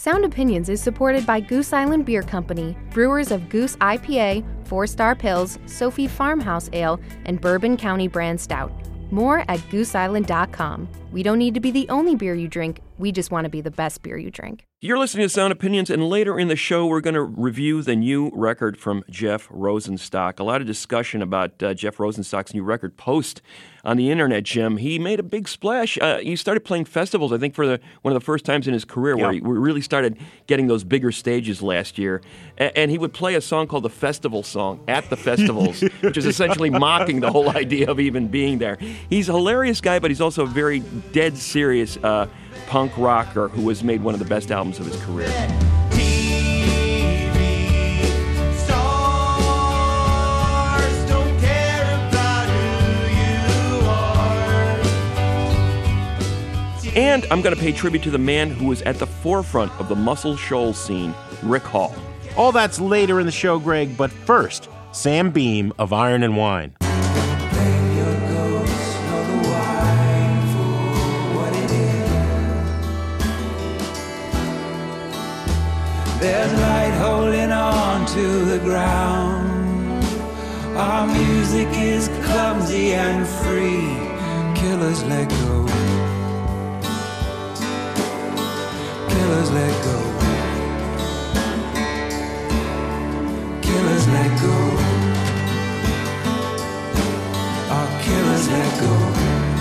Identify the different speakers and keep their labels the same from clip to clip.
Speaker 1: Sound Opinions is supported by Goose Island Beer Company, brewers of Goose IPA, 4-Star Pils, Sophie Farmhouse Ale, and Bourbon County Brand Stout. More at gooseisland.com. We don't need to be the only beer you drink. We just want to be the best beer you drink.
Speaker 2: You're listening to Sound Opinions, and later in the show, we're going to review the new record from Jeff Rosenstock. A lot of discussion about Jeff Rosenstock's new record post on the internet, Jim. He made a big splash. He started playing festivals, I think, for one of the first times in his career where he really started getting those bigger stages last year. And he would play a song called the Festival Song at the festivals, which is essentially mocking the whole idea of even being there. He's a hilarious guy, but he's also a very dead serious punk rocker who has made one of the best albums of his career. And I'm going to pay tribute to the man who was at the forefront of the Muscle Shoals scene, Rick Hall.
Speaker 3: All that's later in the show, Greg, but first, Sam Beam of Iron and Wine.
Speaker 4: There's light holding on to the ground. Our music is clumsy and free. Killers let go. Killers let go. Killers let go. Our killers let go.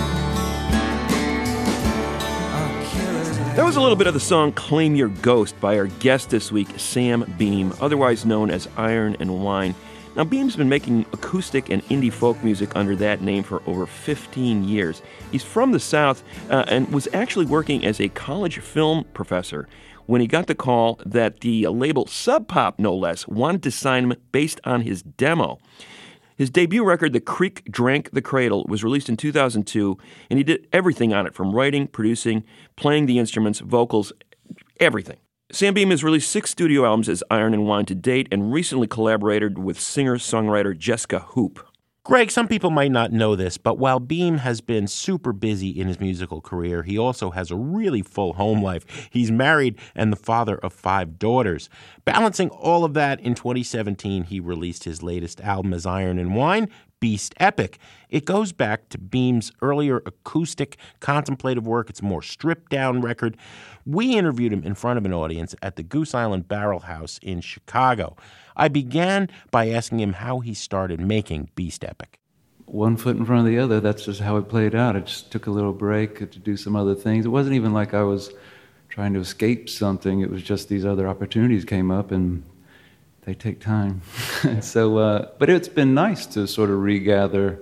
Speaker 2: That was a little bit of the song Claim Your Ghost by our guest this week, Sam Beam, otherwise known as Iron and Wine. Now, Beam's been making acoustic and indie folk music under that name for over 15 years. He's from the South and was actually working as a college film professor when he got the call that the label Sub Pop, no less, wanted to sign him based on his demo. His debut record, The Creek Drank the Cradle, was released in 2002, and he did everything on it, from writing, producing, playing the instruments, vocals, everything. Sam Beam has released 6 studio albums as Iron and Wine to date and recently collaborated with singer-songwriter Jessica Hoop.
Speaker 3: Greg, some people might not know this, but while Beam has been super busy in his musical career, he also has a really full home life. He's married and the father of 5 daughters. Balancing all of that, in 2017, he released his latest album as Iron and Wine, Beast Epic. It goes back to Beam's earlier acoustic, contemplative work. It's a more stripped-down record. We interviewed him in front of an audience at the Goose Island Barrel House in Chicago. I began by asking him how he started making Beast Epic.
Speaker 5: One foot in front of the other, that's just how it played out. I just took a little break to do some other things. It wasn't even like I was trying to escape something. It was just these other opportunities came up, and they take time. But it's been nice to sort of regather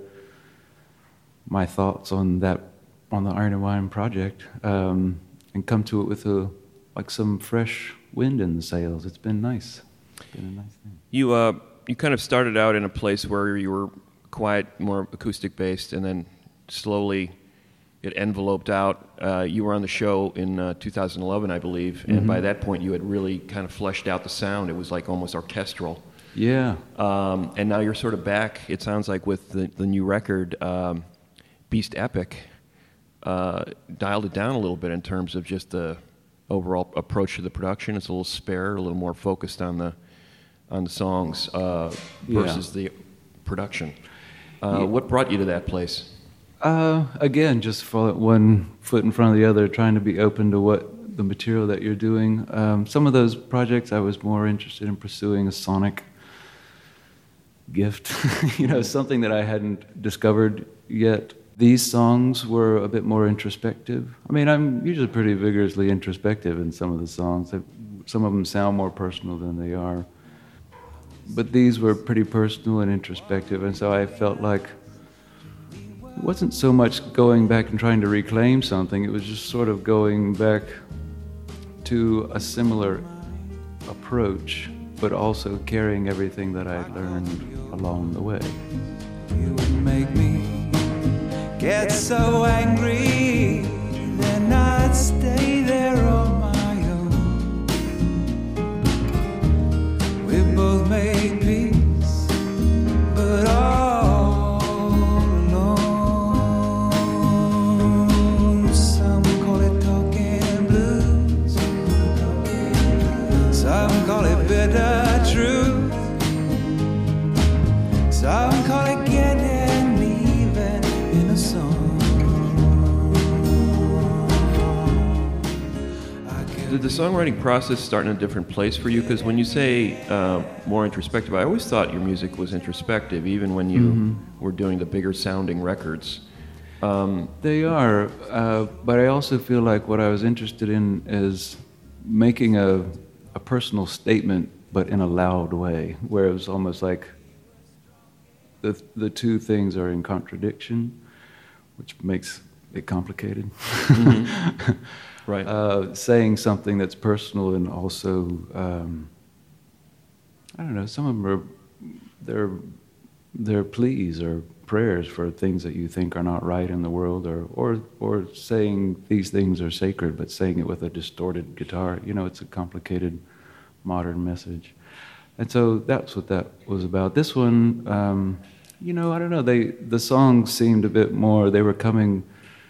Speaker 5: my thoughts on the Iron and Wine project, and come to it with some fresh wind in the sails. It's been nice. It's been a nice thing.
Speaker 2: You kind of started out in a place where you were quiet, more acoustic based, and then slowly it enveloped out. You were on the show in 2011, I believe, and by that point you had really kind of fleshed out the sound. It was like almost orchestral.
Speaker 5: Yeah.
Speaker 2: And now you're sort of back, it sounds like, with the new record, Beast Epic. Dialed it down a little bit in terms of just the overall approach to the production. It's a little spare, a little more focused on the songs versus the production. What brought you to that place?
Speaker 5: Again, just one foot in front of the other, trying to be open to what the material that you're doing. Some of those projects I was more interested in pursuing a sonic gift, something that I hadn't discovered yet. These songs were a bit more introspective. I mean, I'm usually pretty vigorously introspective in some of the songs. Some of them sound more personal than they are. But these were pretty personal and introspective, and so I felt like it wasn't so much going back and trying to reclaim something, it was just sort of going back to a similar approach, but also carrying everything that I'd learned along the way.
Speaker 4: You would make me get so angry, then I'd stay there on my own. We both made peace, but all alone. Some call it talking blues,
Speaker 2: did the songwriting process start in a different place for you? Because when you say more introspective, I always thought your music was introspective, even when you were doing the bigger sounding records.
Speaker 5: They are, but I also feel like what I was interested in is making a personal statement, but in a loud way, where it was almost like the two things are in contradiction, which makes it complicated.
Speaker 2: Right.
Speaker 5: Saying something that's personal and also, I don't know, some of them they're pleas or prayers for things that you think are not right in the world, or saying these things are sacred, but saying it with a distorted guitar. You know, it's a complicated modern message. And so that's what that was about. This one, I don't know, the songs seemed a bit more, they were coming,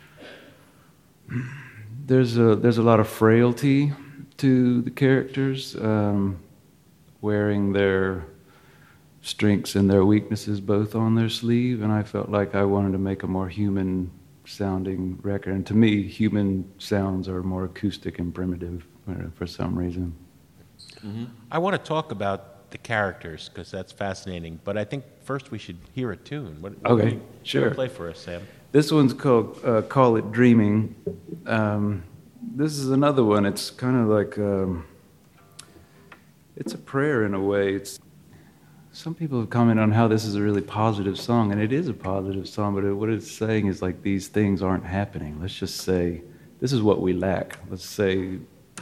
Speaker 5: there's a lot of frailty to the characters, wearing their strengths and their weaknesses both on their sleeve, and I felt like I wanted to make a more human sounding record. And to me, human sounds are more acoustic and primitive for some reason.
Speaker 3: Mm-hmm. I want to talk about the characters because that's fascinating, but I think first we should hear a tune.
Speaker 5: Okay, sure.
Speaker 3: Play for us, Sam.
Speaker 5: This one's called Call It Dreaming. This is another one. It's kind of like, it's a prayer in a way. Some people have commented on how this is a really positive song, and it is a positive song, but what it's saying is like these things aren't happening. Let's just say, this is what we lack. Let's say,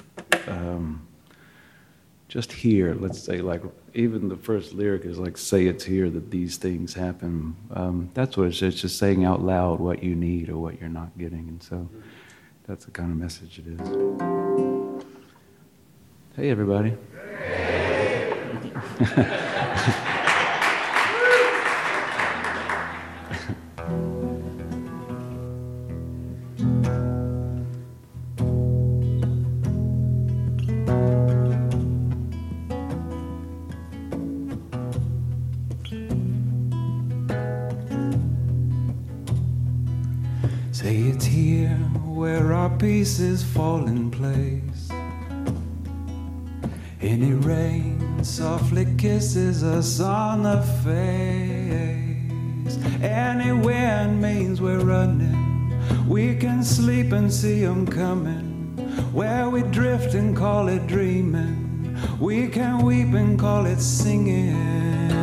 Speaker 5: just here, let's say, like, even the first lyric is like, say it's here that these things happen. That's what it's just saying out loud what you need or what you're not getting, and so that's the kind of message it is. Hey, everybody.
Speaker 4: Say it's here where our pieces fall in place. Any rain softly kisses us on the face. Any wind means we're running. We can sleep and see 'em coming. Where we drift and call it dreaming. We can weep and call it singing.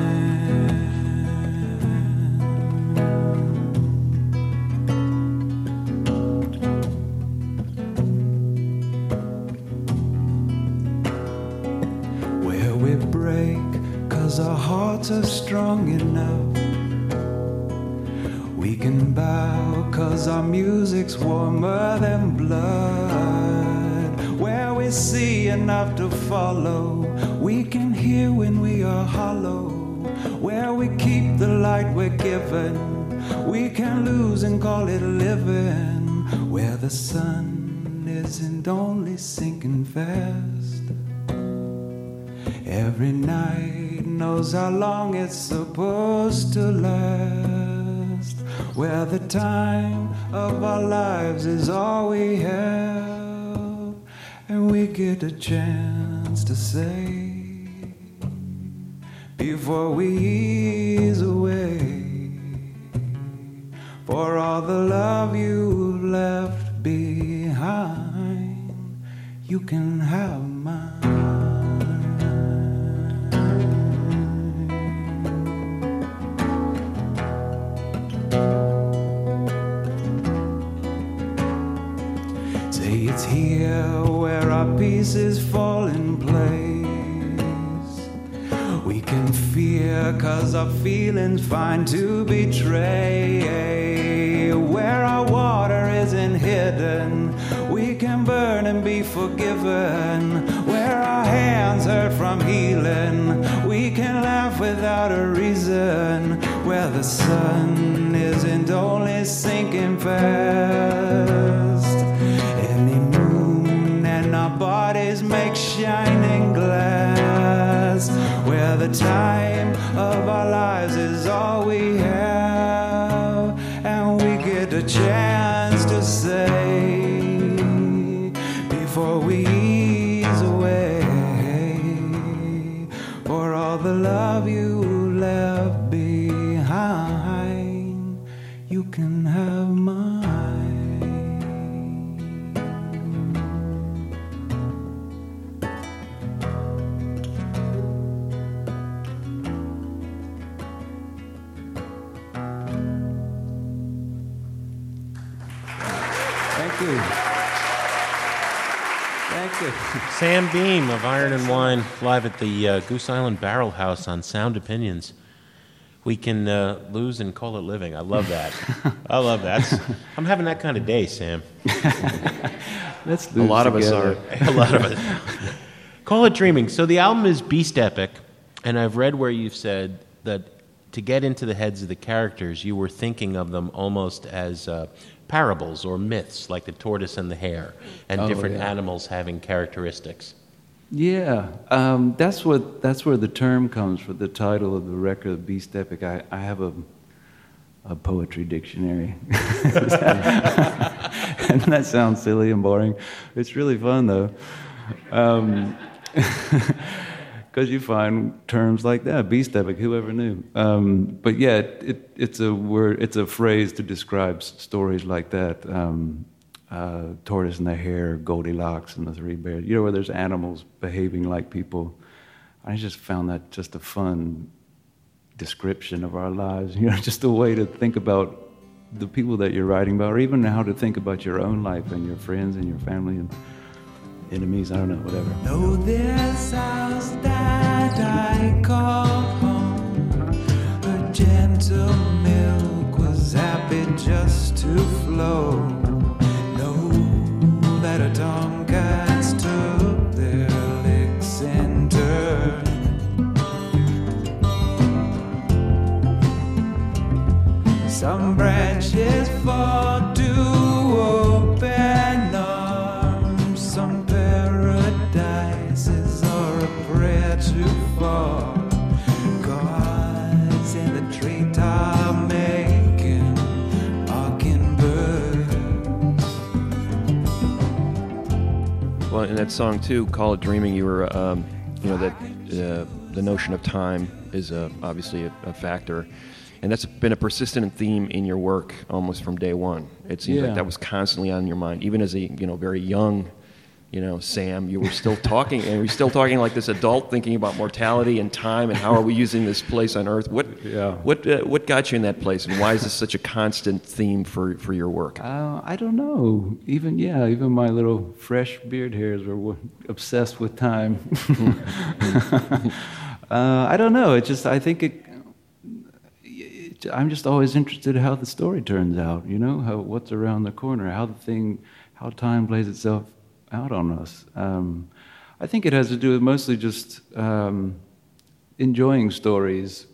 Speaker 4: Our hearts are strong enough. We can bow 'cause our music's warmer than blood. Where we see enough to follow, we can hear when we are hollow. Where we keep the light we're given, we can lose and call it living. Where the sun isn't only sinking fast. Every night knows how long it's supposed to last. Where the time of our lives is all we have, and we get a chance to say before we ease away, for all the love you've left behind, you can have mine. Say it's here where our pieces fall in place. We can fear 'cause our feelings find to betray. Where our water isn't hidden, we can burn and be forgiven. Where our hands hurt from healing, we can laugh without a reason. Where the sun isn't only sinking fast. Any moon and our bodies make shining glass. Where the time of our lives is all we have, and we get a chance to say before we
Speaker 5: you. Thank you.
Speaker 3: Sam Beam of Iron and Wine, live at the Goose Island Barrel House on Sound Opinions. We can lose and call it living. I love that. I love that. I'm having that kind of day, Sam.
Speaker 5: Let's lose
Speaker 2: A lot of us
Speaker 5: together.
Speaker 2: are.
Speaker 3: A lot of it. Call it dreaming. So the album is Beast Epic, and I've read where you've said that to get into the heads of the characters, you were thinking of them almost as parables or myths, like the tortoise and the hare, and different animals having characteristics.
Speaker 5: Yeah, that's where the term comes from. The title of the record, Beast Epic. I have a poetry dictionary, and that sounds silly and boring. It's really fun though, because you find terms like that, Beast Epic. Whoever knew? But yeah, it's a word. It's a phrase to describe stories like that. Tortoise and the hare, Goldilocks and the three bears. You know, where there's animals behaving like people. I just found that just a fun description of our lives. You know, just a way to think about the people that you're writing about, or even how to think about your own life and your friends and your family and enemies. I don't know, whatever.
Speaker 4: Know this house that I call home. A gentle milk was happy just to flow. That a tomcats took their licks in turn. Some branches fall to open arms. Some paradises are a prayer to fall. Gods in the treetop making mockingbirds.
Speaker 2: Well, in that song too, "Call It Dreaming," you were, that the notion of time is obviously a factor, and that's been a persistent theme in your work almost from day one. It seems like that was constantly on your mind, even as a very young, Sam. You were still talking, and we're still talking like this adult, thinking about mortality and time and how are we using this place on Earth. What got you in that place, and why is this such a constant theme for your work?
Speaker 5: I don't know. Even my little fresh beard hairs were obsessed with time. I don't know. I think I'm just always interested in how the story turns out. What's around the corner, how time plays itself out on us. I think it has to do with mostly just enjoying stories,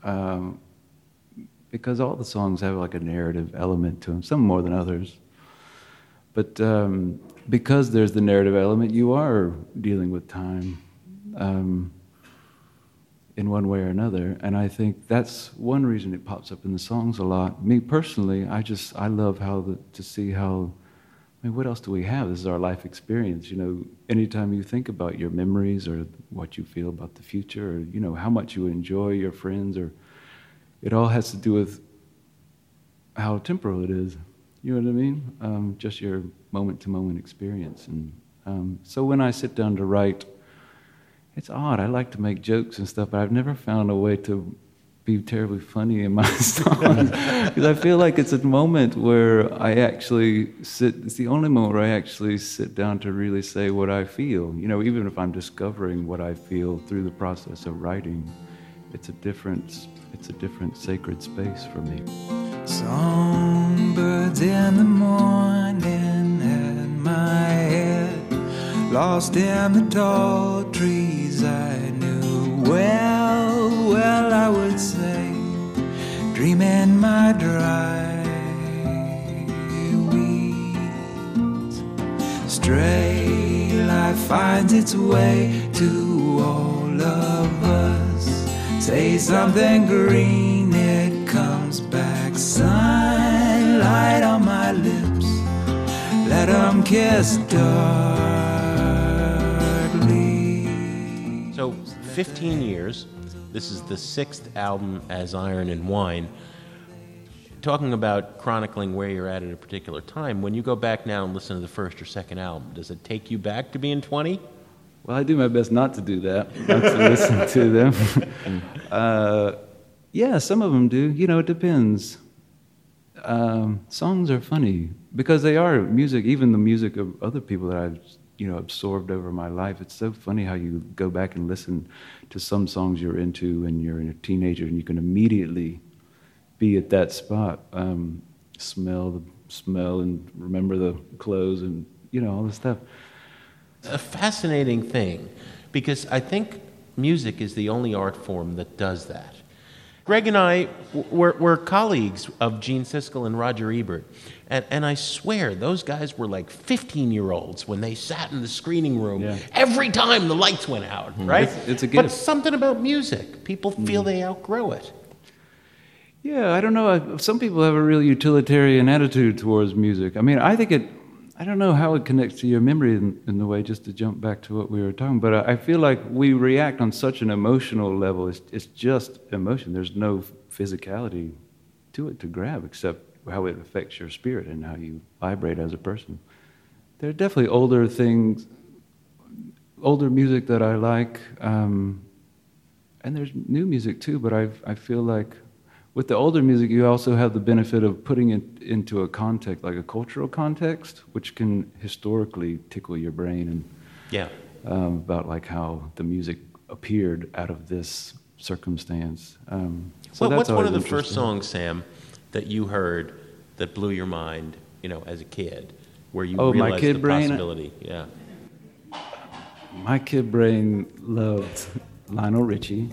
Speaker 5: because all the songs have like a narrative element to them, some more than others. But because there's the narrative element, you are dealing with time in one way or another, and I think that's one reason it pops up in the songs a lot. Me personally, I love to see how. What else do we have? This is our life experience. Anytime you think about your memories or what you feel about the future, or how much you enjoy your friends, or it all has to do with how temporal it is. You know what I mean? Just your moment-to-moment experience. And so when I sit down to write, it's odd. I like to make jokes and stuff, but I've never found a way to be terribly funny in my songs, because I feel like it's a moment where I actually sit. It's the only moment where I actually sit down to really say what I feel. Even if I'm discovering what I feel through the process of writing, it's a different sacred space for me.
Speaker 4: Songbirds in the morning at my head, lost in the tall trees I knew well, I would say, dreaming my dry weeds. Stray life finds its way to all of us. Say something green, it comes back. Sunlight on my lips, let 'em kiss darkly.
Speaker 3: So 15 years. This is the 6th album as Iron and Wine. Talking about chronicling where you're at a particular time, when you go back now and listen to the first or second album, does it take you back to being 20?
Speaker 5: Well, I do my best not to do that, not to listen to them. Yeah, some of them do. It depends. Songs are funny because they are music, even the music of other people that I've absorbed over my life. It's so funny how you go back and listen to some songs you're into when you're a teenager, and you can immediately be at that spot, smell the smell and remember the clothes and all this stuff.
Speaker 3: A fascinating thing, because I think music is the only art form that does that. Greg and I were colleagues of Gene Siskel and Roger Ebert, and I swear those guys were like 15-year-olds when they sat in the screening room every time the lights went out, right?
Speaker 5: It's a gift.
Speaker 3: But something about music, people feel they outgrow it.
Speaker 5: Yeah, I don't know. Some people have a real utilitarian attitude towards music. I mean, I don't know how it connects to your memory in the way, just to jump back to what we were talking, but I feel like we react on such an emotional level. It's just emotion. There's no physicality to it to grab, except how it affects your spirit and how you vibrate as a person. There are definitely older music that I like, and there's new music too, but I feel like with the older music, you also have the benefit of putting it into a context, like a cultural context, which can historically tickle your brain and about like how the music appeared out of this circumstance.
Speaker 3: What's one of the first songs, Sam, that you heard that blew your mind, as a kid, where you realized the possibility? Yeah.
Speaker 5: My kid brain loved Lionel Richie.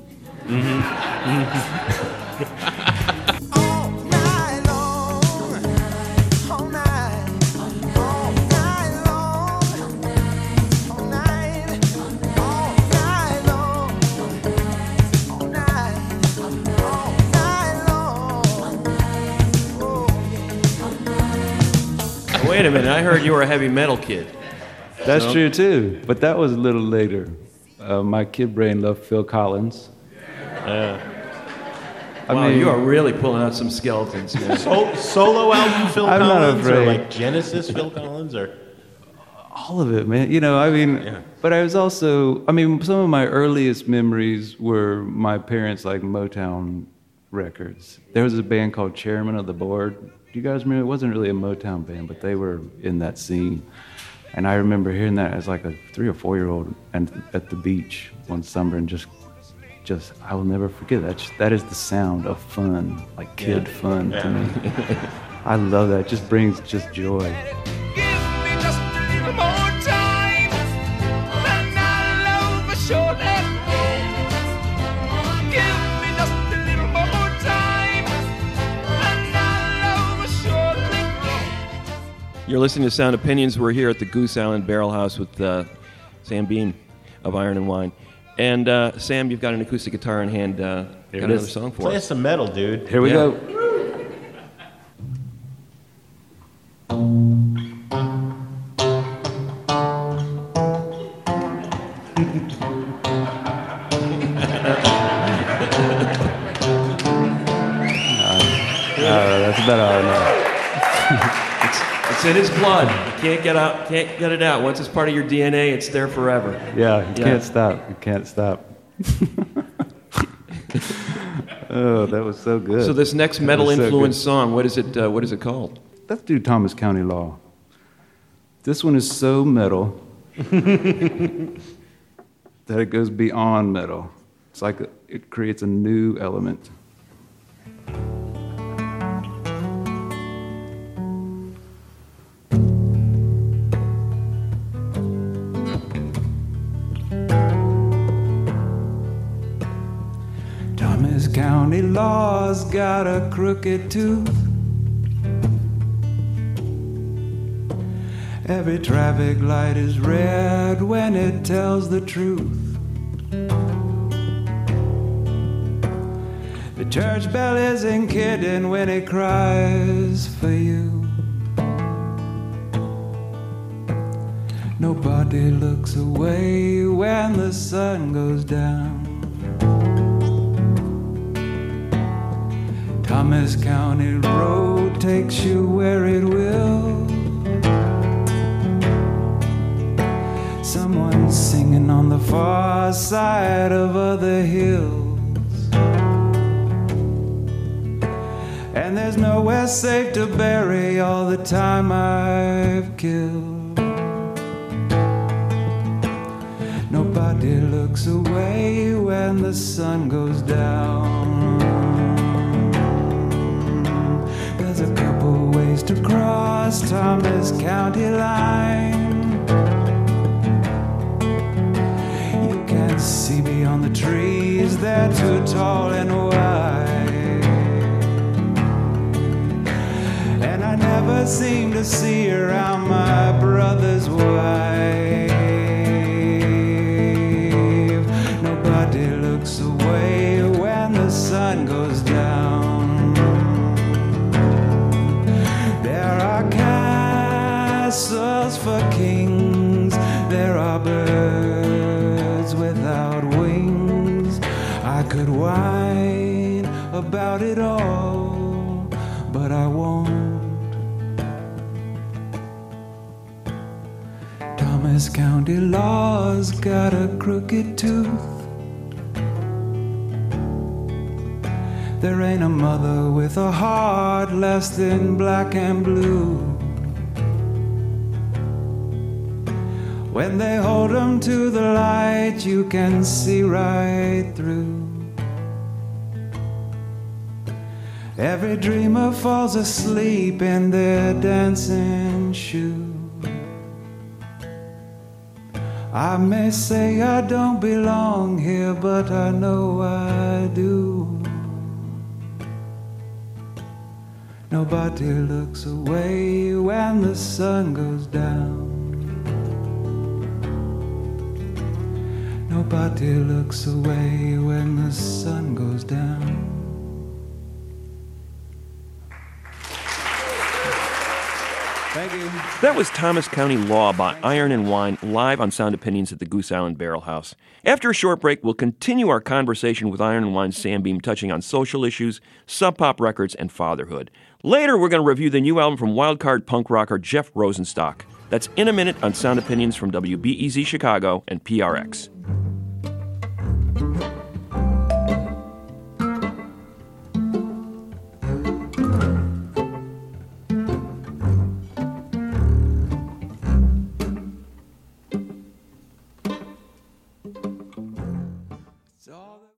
Speaker 2: Wait a minute, I heard you were a heavy metal kid.
Speaker 5: That's true too, but that was a little later. My kid brain loved Phil Collins.
Speaker 2: I mean, you are really pulling out some skeletons, man.
Speaker 3: Solo album Phil
Speaker 5: I'm
Speaker 3: Collins,
Speaker 5: not
Speaker 3: or
Speaker 5: afraid.
Speaker 3: like Genesis Phil Collins, or
Speaker 5: all of it, man. But I was also, some of my earliest memories were my parents like Motown records. There was a band called Chairman of the Board. Do you guys remember? It wasn't really a Motown band, but they were in that scene. And I remember hearing that as like a 3 or 4-year-old and at the beach one summer, and just I will never forget that. That is the sound of fun, like kid fun to me. I love that. It just brings just joy.
Speaker 6: Give me just a little more time, and I'll love surely. Give me just a little more time, and I'll love surely.
Speaker 2: You're listening to Sound Opinions. We're here at the Goose Island Barrel House with Sam Beam of Iron and Wine. And Sam, you've got an acoustic guitar in hand. Got another song for
Speaker 3: play
Speaker 2: us.
Speaker 3: us some metal, dude.
Speaker 5: Here we go. That's about all I know.
Speaker 2: It's in his blood. You can't get it out. Once it's part of your DNA, it's there forever.
Speaker 5: Yeah, you can't stop. You can't stop. Oh, that was so good.
Speaker 2: So this next metal influenced song, what is it called?
Speaker 5: Let's do Thomas County Law. This one is so metal that it goes beyond metal. It's like it creates a new element.
Speaker 4: Thomas County Law's got a crooked tooth. Every traffic light is red when it tells the truth. The church bell isn't kidding when it cries for you. Nobody looks away when the sun goes down. Thomas County Road takes you where it will. Someone's singing on the far side of other hills. And there's there's nowhere safe to bury all the time I've killed. Nobody looks away when the sun goes down. There's a couple ways to cross Thomas County line. You can't see beyond the trees, they're too tall and wide. And I never seem to see around my brother's wife. Nobody looks away when the sun goes down. There are castles for kings, there are birds without wings. I could whine about it all, but I won't. Thomas County law's got a crooked tooth. There ain't a mother with a heart less than black and blue. When they hold 'em to the light, you can see right through. Every dreamer falls asleep in their dancing shoes. I may say I don't belong here, but I know I do. Nobody looks away when the sun goes down. Nobody looks away when the sun goes down. Thank you.
Speaker 2: That was Thomas County Law by Iron and Wine, live on Sound Opinions at the Goose Island Barrel House. After a short break, we'll continue our conversation with Iron and Wine's Sam Beam, touching on social issues, Sub Pop records, and fatherhood. Later, we're going to review the new album from wildcard punk rocker Jeff Rosenstock. That's in a minute on Sound Opinions from WBEZ Chicago and PRX.